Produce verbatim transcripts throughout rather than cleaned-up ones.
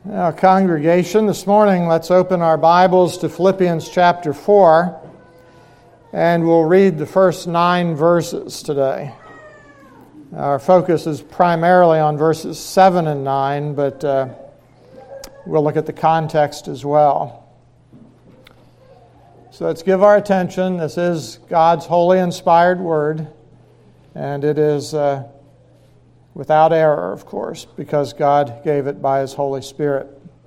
Now, congregation, this morning let's open our Bibles to Philippians chapter four, and we'll read the first nine verses today. Our focus is primarily on verses seven and nine, but uh, we'll look at the context as well. So let's give our attention. This is God's holy inspired word, and it is uh, without error, of course, because God gave it by His Holy Spirit.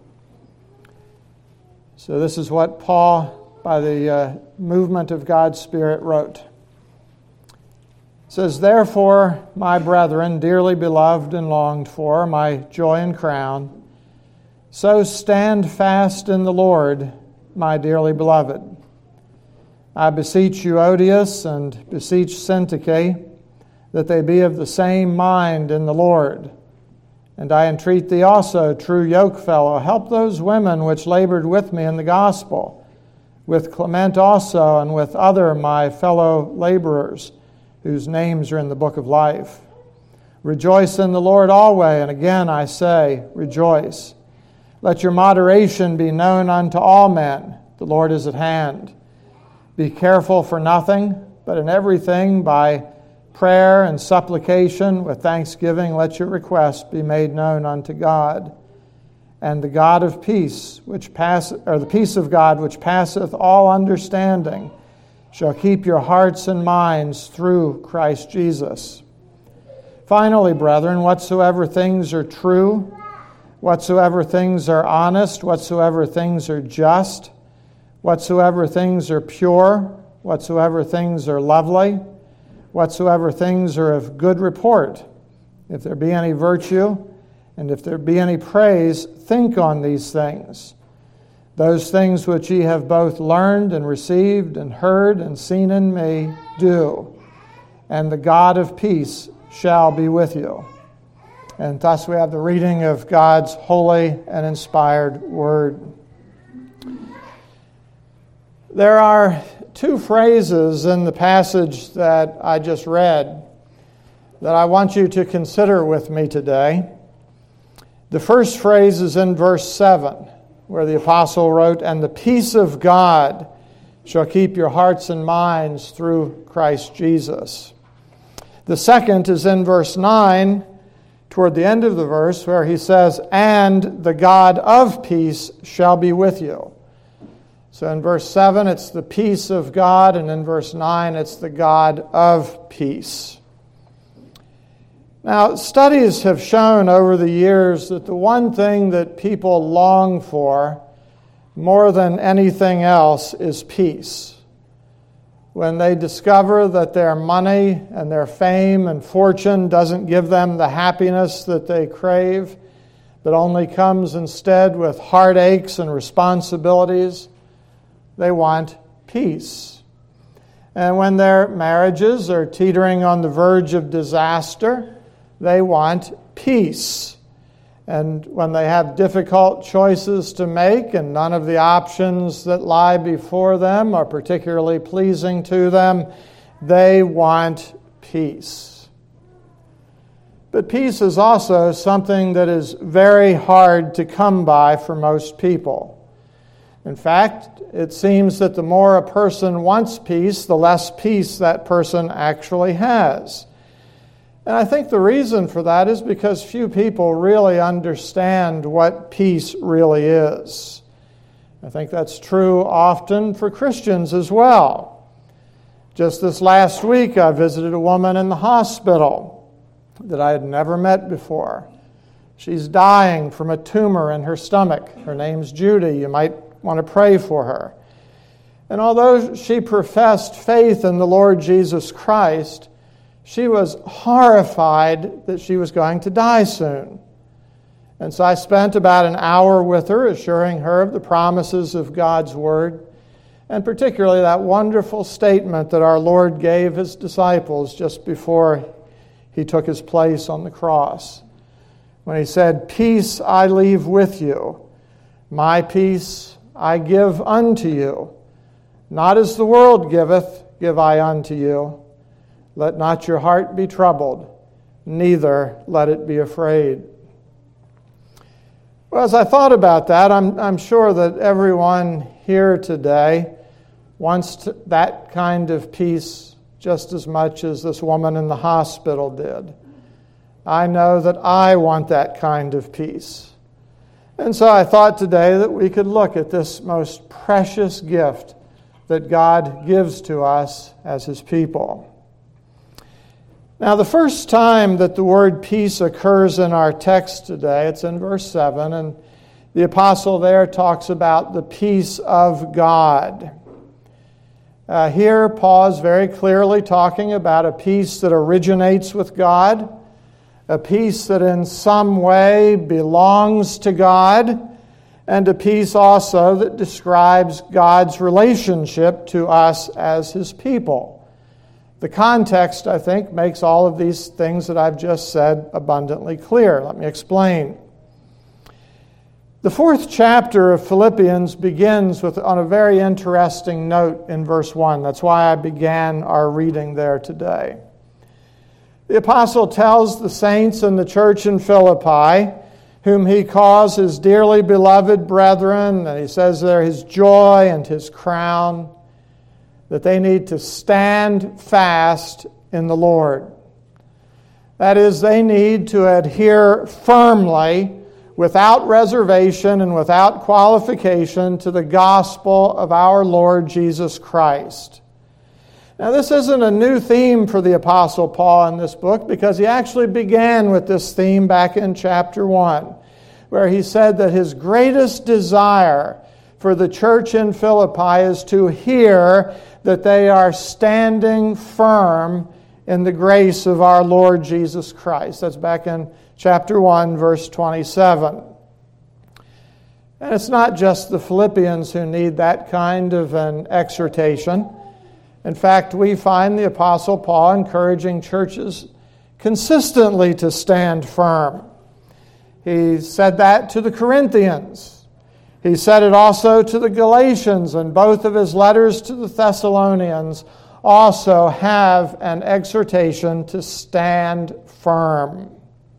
So this is what Paul, by the uh, movement of God's Spirit, wrote. It says, "Therefore, my brethren, dearly beloved and longed for, my joy and crown, so stand fast in the Lord, my dearly beloved. I beseech Euodias and beseech Syntyche, that they be of the same mind in the Lord. And I entreat thee also, true yokefellow, help those women which labored with me in the gospel, with Clement also, and with other my fellow laborers, whose names are in the book of life. Rejoice in the Lord always, and again I say, rejoice. Let your moderation be known unto all men. The Lord is at hand. Be careful for nothing, but in everything by prayer and supplication with thanksgiving let your requests be made known unto God. And the God of peace, which pass, or the peace of God which passeth all understanding, shall keep your hearts and minds through Christ Jesus. Finally, brethren, whatsoever things are true, whatsoever things are honest, whatsoever things are just, whatsoever things are pure, whatsoever things are lovely, whatsoever things are of good report, if there be any virtue, and if there be any praise, think on these things. Those things which ye have both learned and received and heard and seen in me, do. And the God of peace shall be with you." And thus we have the reading of God's holy and inspired word. There are two phrases in the passage that I just read that I want you to consider with me today. The first phrase is in verse seven, where the apostle wrote, "And the peace of God shall keep your hearts and minds through Christ Jesus." The second is in verse nine, toward the end of the verse, where he says, "And the God of peace shall be with you." So in verse seven, it's the peace of God, and in verse nine, it's the God of peace. Now, studies have shown over the years that the one thing that people long for more than anything else is peace. When they discover that their money and their fame and fortune doesn't give them the happiness that they crave, but only comes instead with heartaches and responsibilities, they want peace. And when their marriages are teetering on the verge of disaster, they want peace. And when they have difficult choices to make and none of the options that lie before them are particularly pleasing to them, they want peace. But peace is also something that is very hard to come by for most people. In fact, it seems that the more a person wants peace, the less peace that person actually has. And I think the reason for that is because few people really understand what peace really is. I think that's true often for Christians as well. Just this last week, I visited a woman in the hospital that I had never met before. She's dying from a tumor in her stomach. Her name's Judy. You might want to pray for her. And although she professed faith in the Lord Jesus Christ, she was horrified that she was going to die soon. And so I spent about an hour with her, assuring her of the promises of God's Word, and particularly that wonderful statement that our Lord gave His disciples just before He took His place on the cross, when He said, "Peace I leave with you, my peace I give unto you. Not as the world giveth, give I unto you. Let not your heart be troubled, neither let it be afraid." Well, as I thought about that, I'm, I'm sure that everyone here today wants to, that kind of peace just as much as this woman in the hospital did. I know that I want that kind of peace. And so I thought today that we could look at this most precious gift that God gives to us as His people. Now, the first time that the word peace occurs in our text today, it's in verse seven, and the apostle there talks about the peace of God. Uh, here, Paul is very clearly talking about a peace that originates with God, a peace that in some way belongs to God, and a peace also that describes God's relationship to us as His people. The context, I think, makes all of these things that I've just said abundantly clear. Let me explain. The fourth chapter of Philippians begins with on a very interesting note in verse one. That's why I began our reading there today. The apostle tells the saints in the church in Philippi, whom he calls his dearly beloved brethren, and he says they're his joy and his crown, that they need to stand fast in the Lord. That is, they need to adhere firmly, without reservation and without qualification, to the gospel of our Lord Jesus Christ. Now, this isn't a new theme for the Apostle Paul in this book, because he actually began with this theme back in chapter one, where he said that his greatest desire for the church in Philippi is to hear that they are standing firm in the grace of our Lord Jesus Christ. That's back in chapter one, verse twenty-seven. And it's not just the Philippians who need that kind of an exhortation. In fact, we find the Apostle Paul encouraging churches consistently to stand firm. He said that to the Corinthians. He said it also to the Galatians, and both of his letters to the Thessalonians also have an exhortation to stand firm.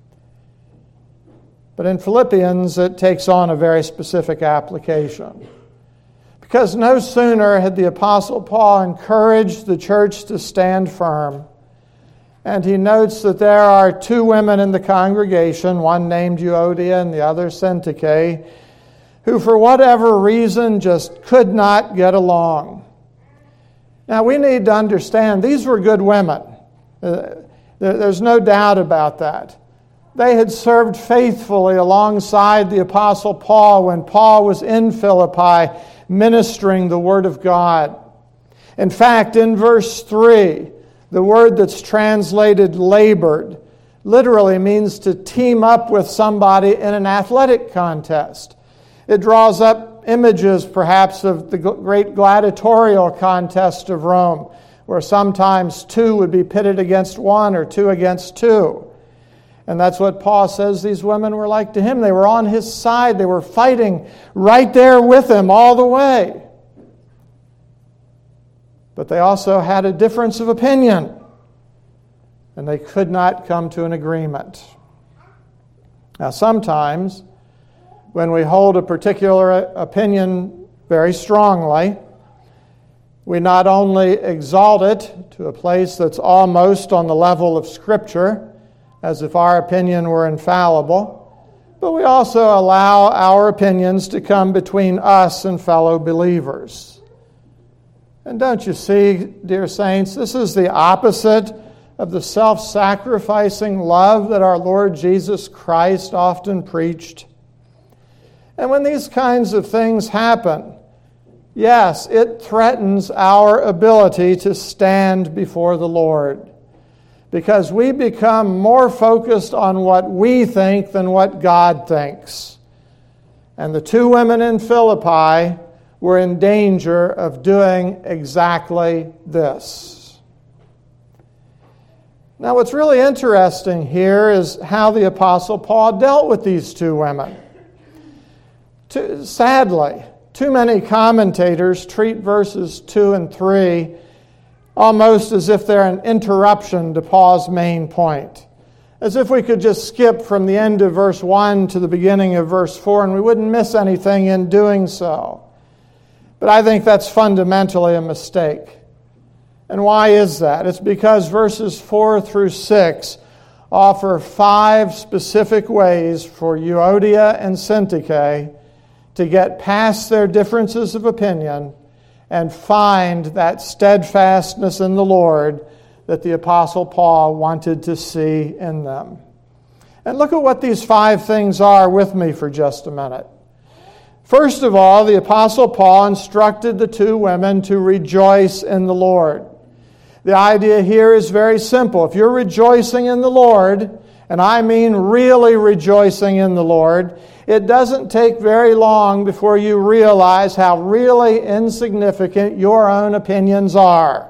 But in Philippians, it takes on a very specific application. Because no sooner had the Apostle Paul encouraged the church to stand firm, and he notes that there are two women in the congregation, one named Euodia and the other Syntyche, who for whatever reason just could not get along. Now, we need to understand these were good women. There's no doubt about that. They had served faithfully alongside the Apostle Paul when Paul was in Philippi ministering the Word of God. In fact, in verse three, the word that's translated labored literally means to team up with somebody in an athletic contest. It draws up images, perhaps, of the great gladiatorial contest of Rome, where sometimes two would be pitted against one or two against two. And that's what Paul says these women were like to him. They were on his side. They were fighting right there with him all the way. But they also had a difference of opinion, and they could not come to an agreement. Now, sometimes when we hold a particular opinion very strongly, we not only exalt it to a place that's almost on the level of Scripture, as if our opinion were infallible, but we also allow our opinions to come between us and fellow believers. And don't you see, dear saints, this is the opposite of the self-sacrificing love that our Lord Jesus Christ often preached. And when these kinds of things happen, yes, it threatens our ability to stand before the Lord, because we become more focused on what we think than what God thinks. And the two women in Philippi were in danger of doing exactly this. Now, what's really interesting here is how the Apostle Paul dealt with these two women. Too, sadly, too many commentators treat verses two and three almost as if they're an interruption to Paul's main point. As if we could just skip from the end of verse one to the beginning of verse four and we wouldn't miss anything in doing so. But I think that's fundamentally a mistake. And why is that? It's because verses four through six offer five specific ways for Euodia and Syntyche to get past their differences of opinion and find that steadfastness in the Lord that the Apostle Paul wanted to see in them. And look at what these five things are with me for just a minute. First of all, the Apostle Paul instructed the two women to rejoice in the Lord. The idea here is very simple. If you're rejoicing in the Lord, and I mean really rejoicing in the Lord, it doesn't take very long before you realize how really insignificant your own opinions are.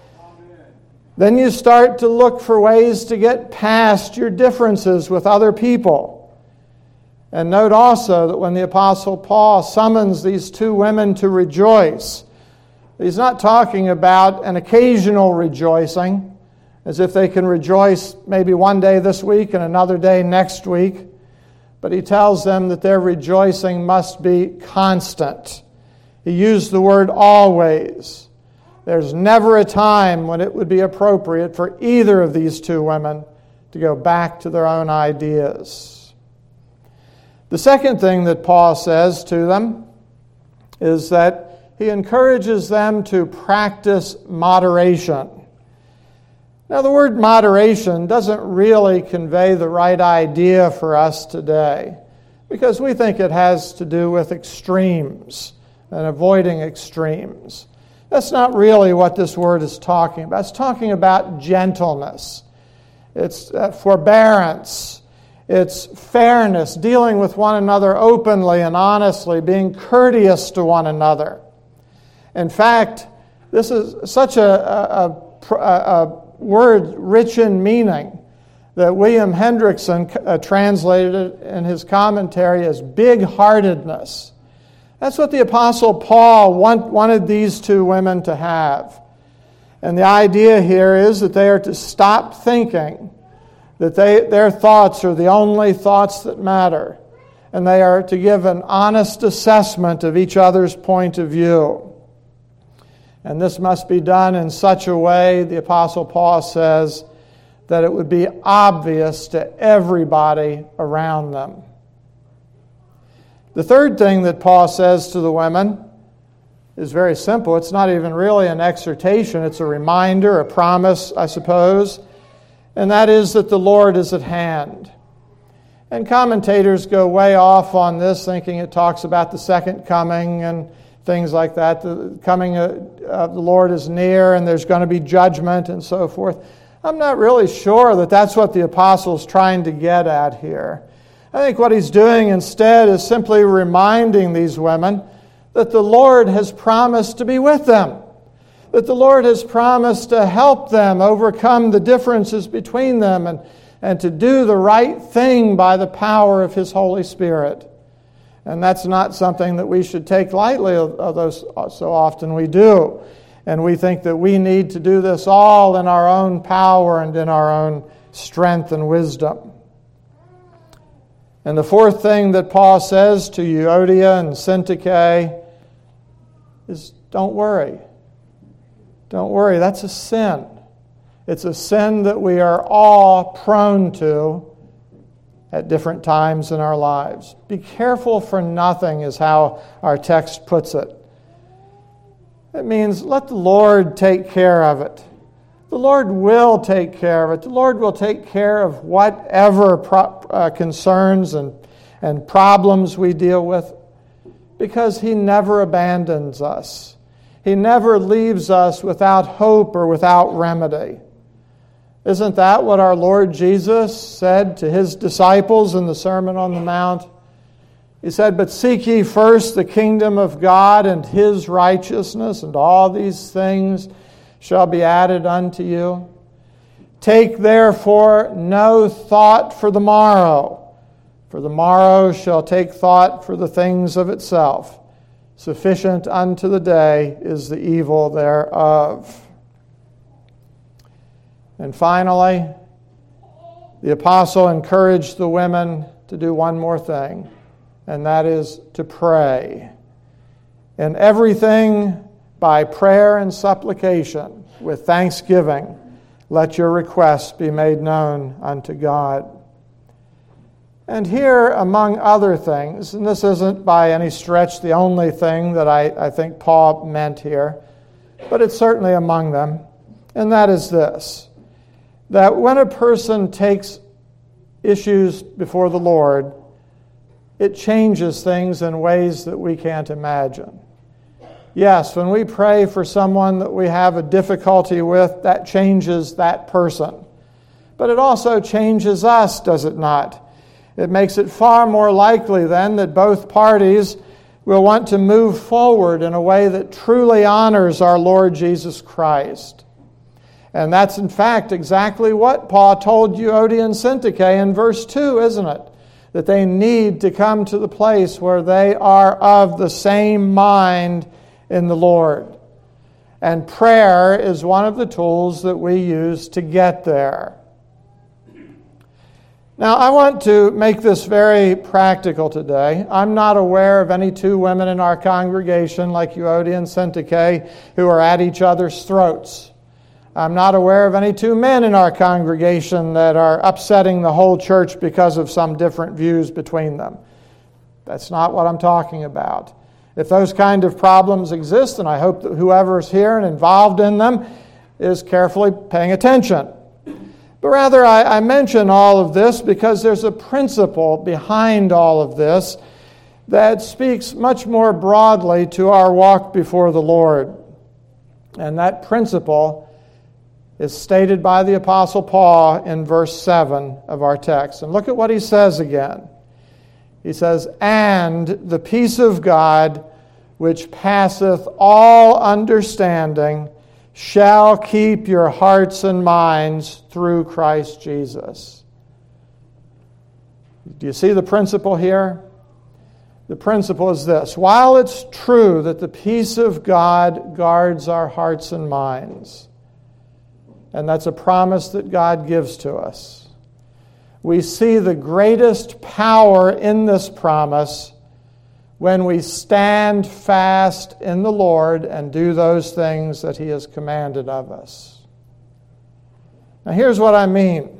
Then you start to look for ways to get past your differences with other people. And note also that when the Apostle Paul summons these two women to rejoice, he's not talking about an occasional rejoicing, as if they can rejoice maybe one day this week and another day next week. But he tells them that their rejoicing must be constant. He used the word always. There's never a time when it would be appropriate for either of these two women to go back to their own ideas. The second thing that Paul says to them is that he encourages them to practice moderation. Now, the word moderation doesn't really convey the right idea for us today because we think it has to do with extremes and avoiding extremes. That's not really what this word is talking about. It's talking about gentleness. It's uh, forbearance. It's fairness, dealing with one another openly and honestly, being courteous to one another. In fact, this is such a, a, a, a word rich in meaning that William Hendrickson uh, translated it in his commentary as big-heartedness. That's what the Apostle Paul want, wanted these two women to have. And the idea here is that they are to stop thinking that they, their thoughts are the only thoughts that matter, and they are to give an honest assessment of each other's point of view. And this must be done in such a way, the Apostle Paul says, that it would be obvious to everybody around them. The third thing that Paul says to the women is very simple. It's not even really an exhortation. It's a reminder, a promise, I suppose. And that is that the Lord is at hand. And commentators go way off on this, thinking it talks about the second coming and things like that. The coming of the Lord is near and there's going to be judgment and so forth. I'm not really sure that that's what the apostle's trying to get at here. I think what he's doing instead is simply reminding these women that the Lord has promised to be with them, that the Lord has promised to help them overcome the differences between them and, and to do the right thing by the power of His Holy Spirit. And that's not something that we should take lightly, although so often we do. And we think that we need to do this all in our own power and in our own strength and wisdom. And the fourth thing that Paul says to Euodia and Syntyche is, don't worry. Don't worry, that's a sin. It's a sin that we are all prone to at different times in our lives. Be careful for nothing is how our text puts it. It means let the Lord take care of it. The Lord will take care of it. The Lord will take care of whatever pro- uh, concerns and, and problems we deal with, because He never abandons us. He never leaves us without hope or without remedy. Isn't that what our Lord Jesus said to His disciples in the Sermon on the Mount? He said, "But seek ye first the kingdom of God and His righteousness, and all these things shall be added unto you. Take therefore no thought for the morrow, for the morrow shall take thought for the things of itself. Sufficient unto the day is the evil thereof." And finally, the apostle encouraged the women to do one more thing, and that is to pray. In everything, by prayer and supplication, with thanksgiving, let your requests be made known unto God. And here, among other things, and this isn't by any stretch the only thing that I, I think Paul meant here, but it's certainly among them, and that is this, that when a person takes issues before the Lord, it changes things in ways that we can't imagine. Yes, when we pray for someone that we have a difficulty with, that changes that person. But it also changes us, does it not? It makes it far more likely then that both parties will want to move forward in a way that truly honors our Lord Jesus Christ. And that's in fact exactly what Paul told Euodia and Syntyche in verse two, isn't it? That they need to come to the place where they are of the same mind in the Lord. And prayer is one of the tools that we use to get there. Now, I want to make this very practical today. I'm not aware of any two women in our congregation like Euodia and Syntyche who are at each other's throats. I'm not aware of any two men in our congregation that are upsetting the whole church because of some different views between them. That's not what I'm talking about. If those kind of problems exist, and I hope that whoever is here and involved in them is carefully paying attention. But rather, I, I mention all of this because there's a principle behind all of this that speaks much more broadly to our walk before the Lord. And that principle is stated by the Apostle Paul in verse seven of our text. And look at what he says again. He says, "And the peace of God, which passeth all understanding, shall keep your hearts and minds through Christ Jesus." Do you see the principle here? The principle is this. While it's true that the peace of God guards our hearts and minds, and that's a promise that God gives to us, we see the greatest power in this promise when we stand fast in the Lord and do those things that He has commanded of us. Now here's what I mean.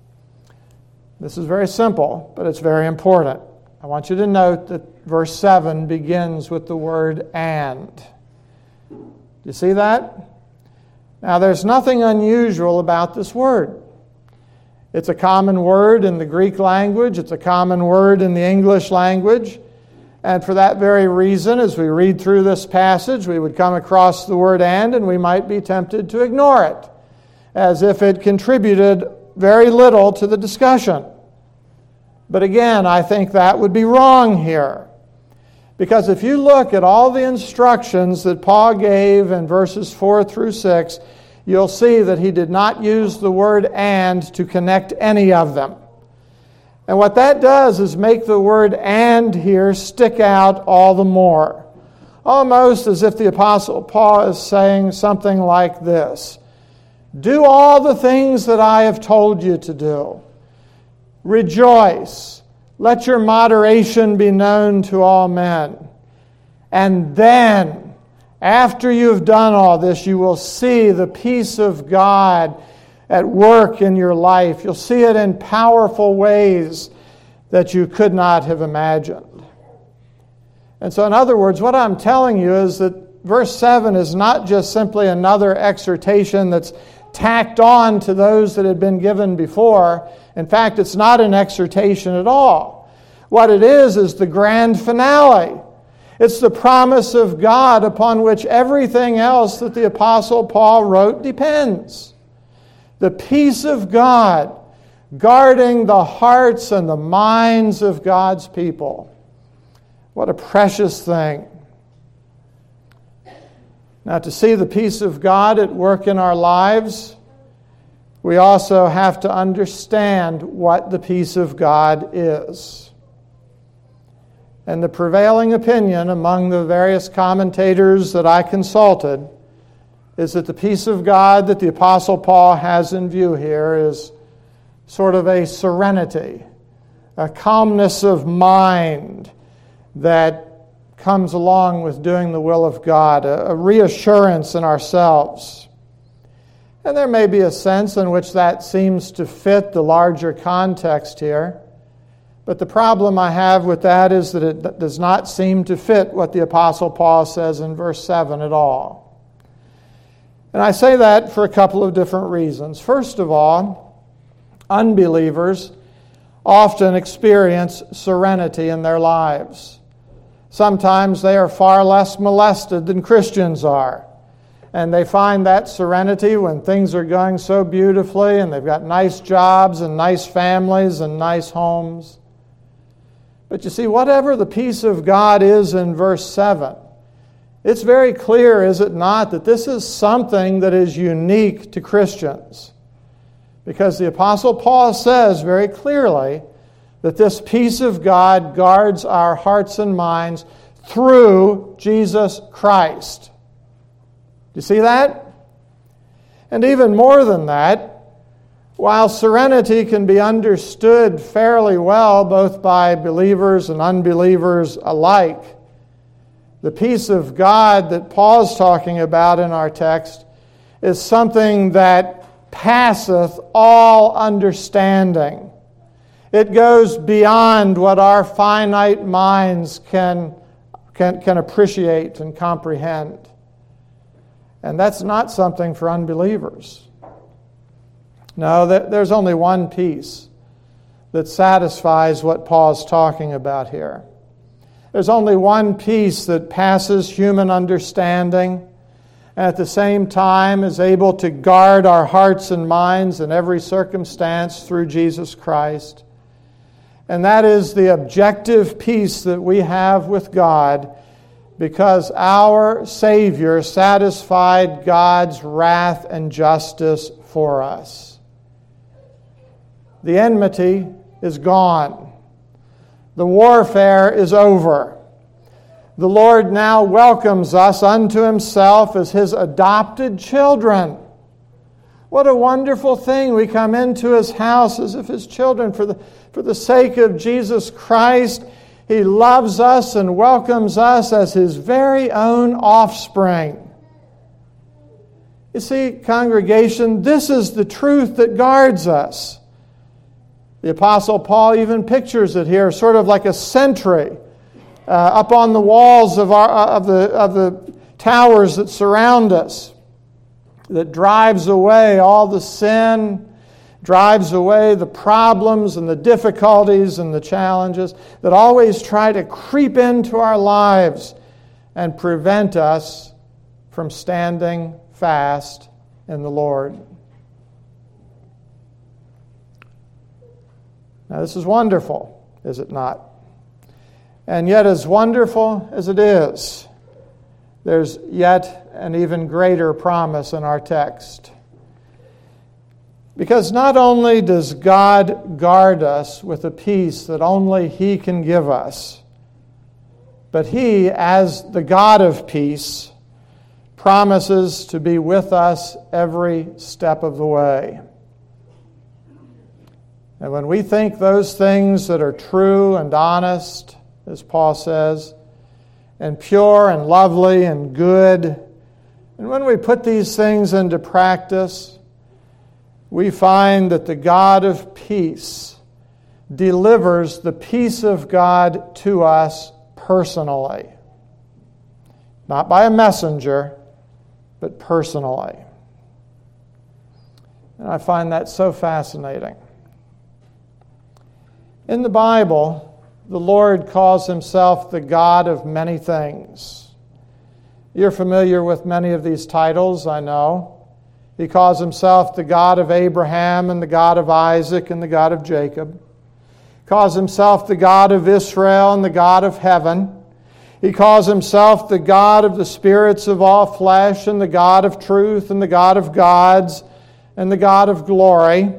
This is very simple, but it's very important. I want you to note that verse seven begins with the word "and." Do you see that? Now there's nothing unusual about this word. It's a common word in the Greek language. It's a common word in the English language. And for that very reason, as we read through this passage, we would come across the word "and," and we might be tempted to ignore it, as if it contributed very little to the discussion. But again, I think that would be wrong here. Because if you look at all the instructions that Paul gave in verses four through six, you'll see that he did not use the word "and" to connect any of them. And what that does is make the word "and" here stick out all the more. Almost as if the Apostle Paul is saying something like this: do all the things that I have told you to do. Rejoice. Let your moderation be known to all men. And then, after you have done all this, you will see the peace of God at work in your life. You'll see it in powerful ways that you could not have imagined. And so, in other words, what I'm telling you is that verse seven is not just simply another exhortation that's tacked on to those that had been given before. In fact, it's not an exhortation at all. What it is is the grand finale. It's the promise of God upon which everything else that the Apostle Paul wrote depends. The peace of God guarding the hearts and the minds of God's people. What a precious thing. Now, to see the peace of God at work in our lives, we also have to understand what the peace of God is. And the prevailing opinion among the various commentators that I consulted is that the peace of God that the Apostle Paul has in view here is sort of a serenity, a calmness of mind that comes along with doing the will of God, a, a reassurance in ourselves. And there may be a sense in which that seems to fit the larger context here. But the problem I have with that is that it does not seem to fit what the Apostle Paul says in verse seven at all. And I say that for a couple of different reasons. First of all, unbelievers often experience serenity in their lives. Sometimes they are far less molested than Christians are. And they find that serenity when things are going so beautifully and they've got nice jobs and nice families and nice homes. But you see, whatever the peace of God is in verse seven, it's very clear, is it not, that this is something that is unique to Christians. Because the Apostle Paul says very clearly that this peace of God guards our hearts and minds through Jesus Christ. Do you see that? And even more than that, while serenity can be understood fairly well both by believers and unbelievers alike, the peace of God that Paul's talking about in our text is something that passeth all understanding. It goes beyond what our finite minds can, can, can appreciate and comprehend. And that's not something for unbelievers. No, there's only one peace that satisfies what Paul's talking about here. There's only one peace that passes human understanding and at the same time is able to guard our hearts and minds in every circumstance through Jesus Christ. And that is the objective peace that we have with God because our Savior satisfied God's wrath and justice for us. The enmity is gone. The warfare is over. The Lord now welcomes us unto Himself as His adopted children. What a wonderful thing. We come into His house as if His children. For the, for the sake of Jesus Christ, He loves us and welcomes us as His very own offspring. You see, congregation, this is the truth that guards us. The Apostle Paul even pictures it here, sort of like a sentry uh, up on the walls of, our, of, the, of the towers that surround us, that drives away all the sin, drives away the problems and the difficulties and the challenges that always try to creep into our lives and prevent us from standing fast in the Lord. Now, this is wonderful, is it not? And yet, as wonderful as it is, there's yet an even greater promise in our text. Because not only does God guard us with a peace that only He can give us, but He, as the God of peace, promises to be with us every step of the way. And when we think those things that are true and honest, as Paul says, and pure and lovely and good, and when we put these things into practice, we find that the God of peace delivers the peace of God to us personally. Not by a messenger, but personally. And I find that so fascinating. In the Bible, the Lord calls Himself the God of many things. You're familiar with many of these titles, I know. He calls Himself the God of Abraham and the God of Isaac and the God of Jacob. He calls Himself the God of Israel and the God of heaven. He calls Himself the God of the spirits of all flesh and the God of truth and the God of gods and the God of glory.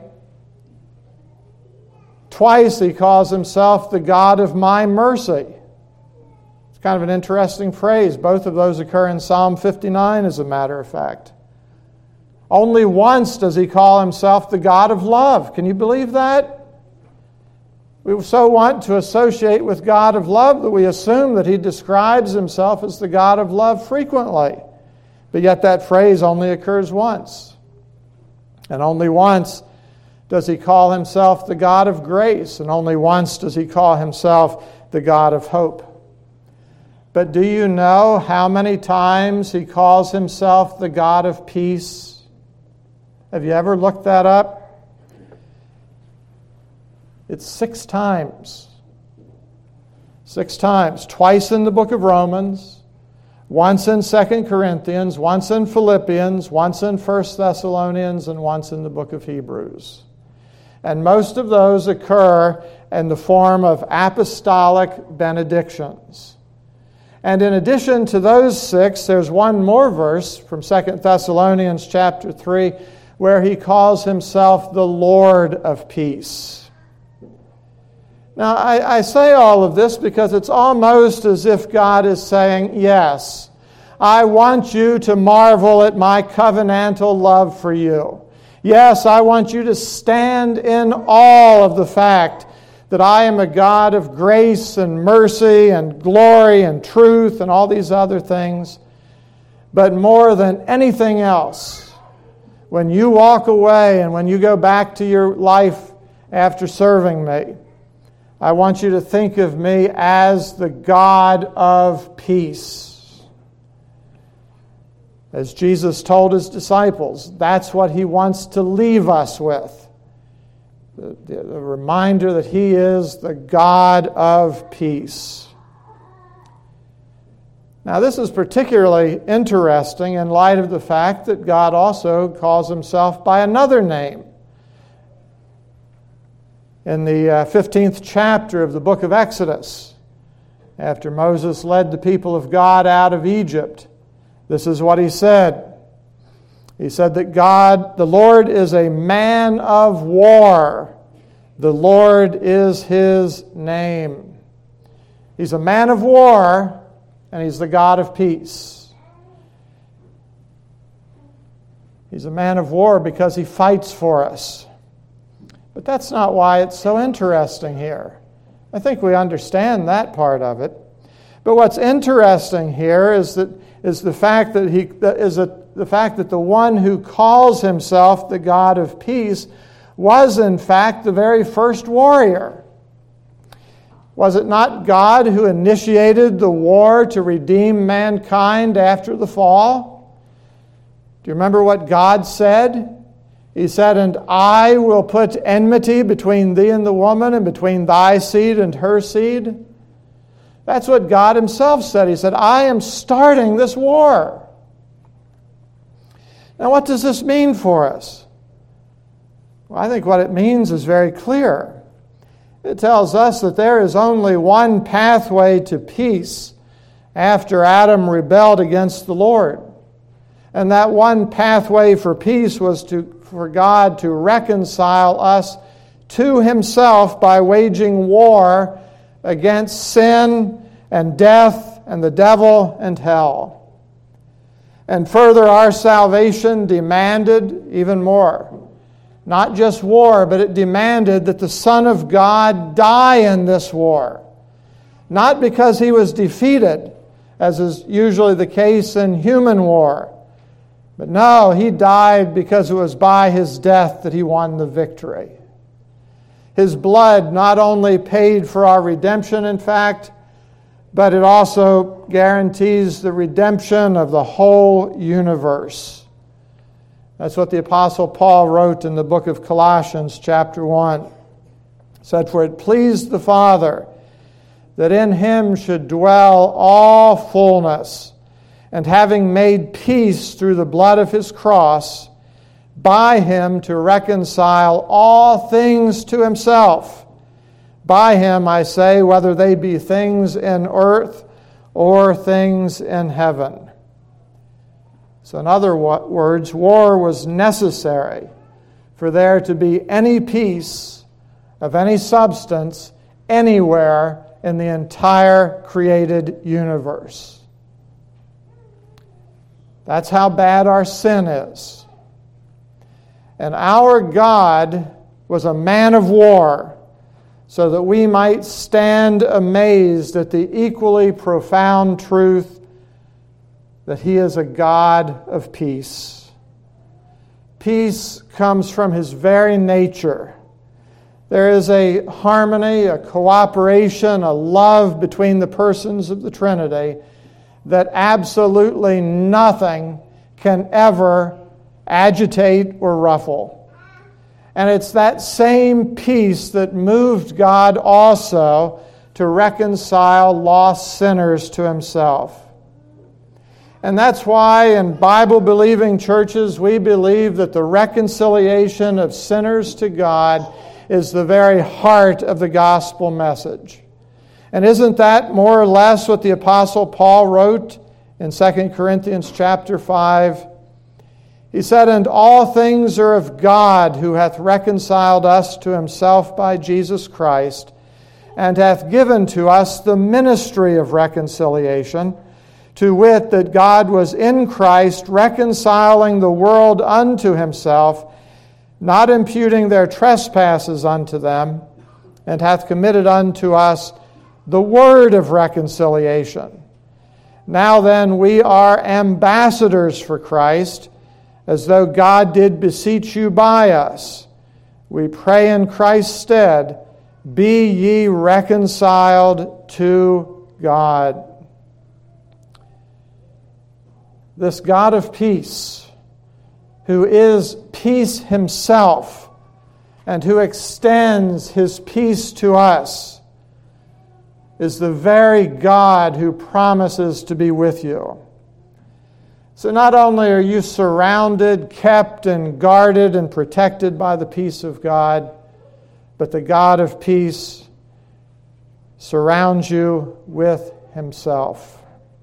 Twice He calls Himself the God of my mercy. It's kind of an interesting phrase. Both of those occur in Psalm fifty-nine, as a matter of fact. Only once does he call himself the God of love. Can you believe that? We so want to associate with God of love that we assume that he describes himself as the God of love frequently. But yet that phrase only occurs once. And only once does he call himself the God of grace, and only once does he call himself the God of hope. But do you know how many times he calls himself the God of peace? Have you ever looked that up? It's six times. Six times. Twice in the book of Romans, once in Second Corinthians, once in Philippians, once in First Thessalonians, and once in the book of Hebrews. And most of those occur in the form of apostolic benedictions. And in addition to those six, there's one more verse from Second Thessalonians chapter three where he calls himself the Lord of peace. Now, I, I say all of this because it's almost as if God is saying, yes, I want you to marvel at my covenantal love for you. Yes, I want you to stand in awe of the fact that I am a God of grace and mercy and glory and truth and all these other things. But more than anything else, when you walk away and when you go back to your life after serving me, I want you to think of me as the God of peace. As Jesus told his disciples, that's what he wants to leave us with. The, the, the reminder that he is the God of peace. Now, this is particularly interesting in light of the fact that God also calls himself by another name. In the uh, fifteenth chapter of the book of Exodus, after Moses led the people of God out of Egypt, this is what he said. He said that God, the Lord is a man of war. The Lord is his name. He's a man of war, and he's the God of peace. He's a man of war because he fights for us. But that's not why it's so interesting here. I think we understand that part of it. But what's interesting here is that is the fact that he is a, the fact that the one who calls himself the God of peace was in fact the very first warrior. Was it not God who initiated the war to redeem mankind after the fall? Do you remember what God said? He said, "And I will put enmity between thee and the woman, and between thy seed and her seed." That's what God himself said. He said, I am starting this war. Now, what does this mean for us? Well, I think what it means is very clear. It tells us that there is only one pathway to peace after Adam rebelled against the Lord. And that one pathway for peace was to, for God to reconcile us to himself by waging war against sin and death and the devil and hell. And further, our salvation demanded even more. Not just war, but it demanded that the Son of God die in this war. Not because he was defeated, as is usually the case in human war. But no, he died because it was by his death that he won the victory. His blood not only paid for our redemption, in fact, but it also guarantees the redemption of the whole universe. That's what the Apostle Paul wrote in the book of Colossians, chapter one. He said, "For it pleased the Father that in him should dwell all fullness, and having made peace through the blood of his cross, by him to reconcile all things to himself. By him, I say, whether they be things in earth or things in heaven." So in other words, war was necessary for there to be any peace of any substance anywhere in the entire created universe. That's how bad our sin is. And our God was a man of war, so that we might stand amazed at the equally profound truth that He is a God of peace. Peace comes from His very nature. There is a harmony, a cooperation, a love between the persons of the Trinity that absolutely nothing can ever agitate or ruffle. And it's that same peace that moved God also to reconcile lost sinners to Himself. And that's why in Bible-believing churches we believe that the reconciliation of sinners to God is the very heart of the gospel message. And isn't that more or less what the Apostle Paul wrote in Second Corinthians chapter five? He said, "And all things are of God, who hath reconciled us to Himself by Jesus Christ, and hath given to us the ministry of reconciliation, to wit, that God was in Christ reconciling the world unto Himself, not imputing their trespasses unto them, and hath committed unto us the word of reconciliation. Now then, we are ambassadors for Christ, as though God did beseech you by us. We pray in Christ's stead, be ye reconciled to God." This God of peace, who is peace Himself, and who extends His peace to us, is the very God who promises to be with you. So not only are you surrounded, kept, and guarded and protected by the peace of God, but the God of peace surrounds you with Himself.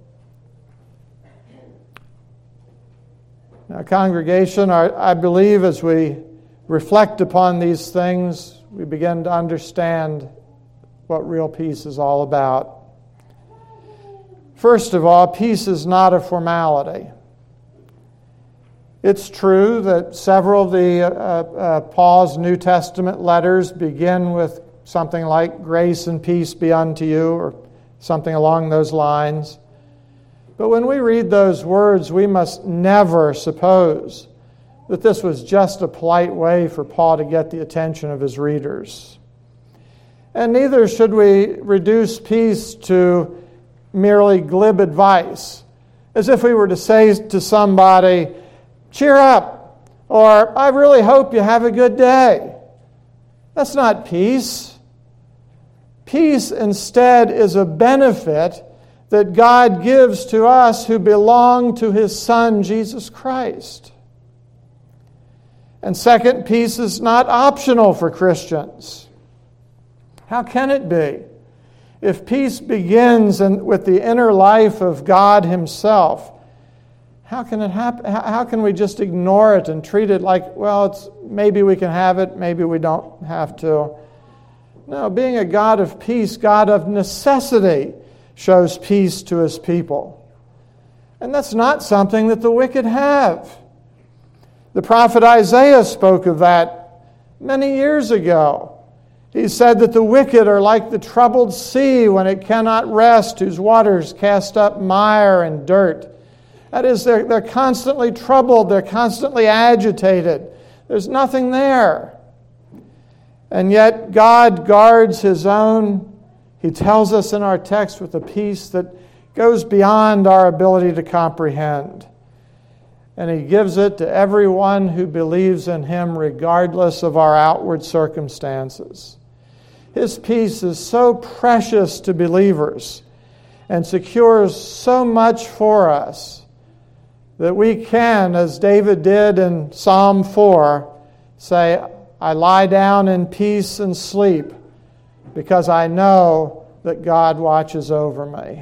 Now, congregation, I believe as we reflect upon these things, we begin to understand what real peace is all about. First of all, peace is not a formality. It's true that several of the uh, uh, Paul's New Testament letters begin with something like grace and peace be unto you, or something along those lines. But when we read those words, we must never suppose that this was just a polite way for Paul to get the attention of his readers. And neither should we reduce peace to merely glib advice, as if we were to say to somebody, "Cheer up," or "I really hope you have a good day." That's not peace. Peace instead is a benefit that God gives to us who belong to His Son, Jesus Christ. And second, peace is not optional for Christians. How can it be? If peace begins in, with the inner life of God Himself, how can it happen? How can we just ignore it and treat it like, well, it's maybe we can have it, maybe we don't have to? No, being a God of peace, God of necessity, shows peace to His people. And that's not something that the wicked have. The prophet Isaiah spoke of that many years ago. He said that the wicked are like the troubled sea when it cannot rest, whose waters cast up mire and dirt. That is, they're, they're constantly troubled, they're constantly agitated. There's nothing there. And yet God guards His own. He tells us in our text with a peace that goes beyond our ability to comprehend. And He gives it to everyone who believes in Him regardless of our outward circumstances. His peace is so precious to believers and secures so much for us that we can, as David did in Psalm four, say, "I lie down in peace and sleep, because I know that God watches over me."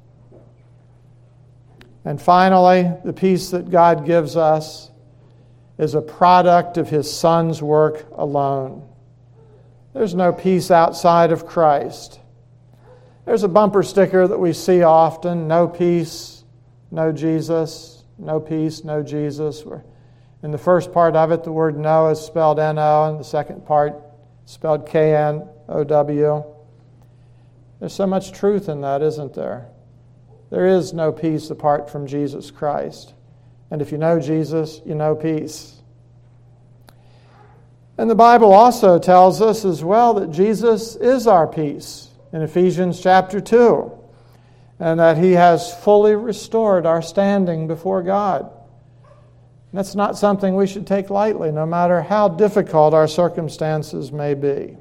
And finally, the peace that God gives us is a product of His Son's work alone. There's no peace outside of Christ. There's a bumper sticker that we see often, "No peace, no Jesus, no peace, no Jesus." In the first part of it, the word know is spelled N O, and the second part spelled K N O W. There's so much truth in that, isn't there? There is no peace apart from Jesus Christ. And if you know Jesus, you know peace. And the Bible also tells us as well that Jesus is our peace in Ephesians chapter two, and that He has fully restored our standing before God. That's not something we should take lightly, no matter how difficult our circumstances may be.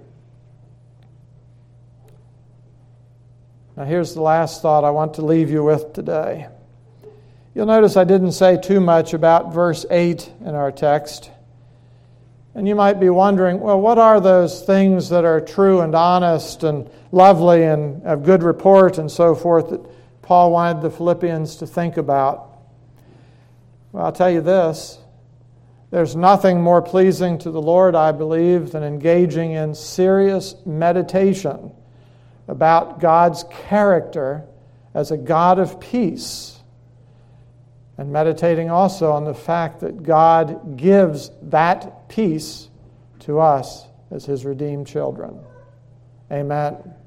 Now here's the last thought I want to leave you with today. You'll notice I didn't say too much about verse eight in our text. And you might be wondering, well, what are those things that are true and honest and lovely and of good report and so forth that Paul wanted the Philippians to think about? Well, I'll tell you this. There's nothing more pleasing to the Lord, I believe, than engaging in serious meditation about God's character as a God of peace, and meditating also on the fact that God gives that peace to us as His redeemed children. Amen.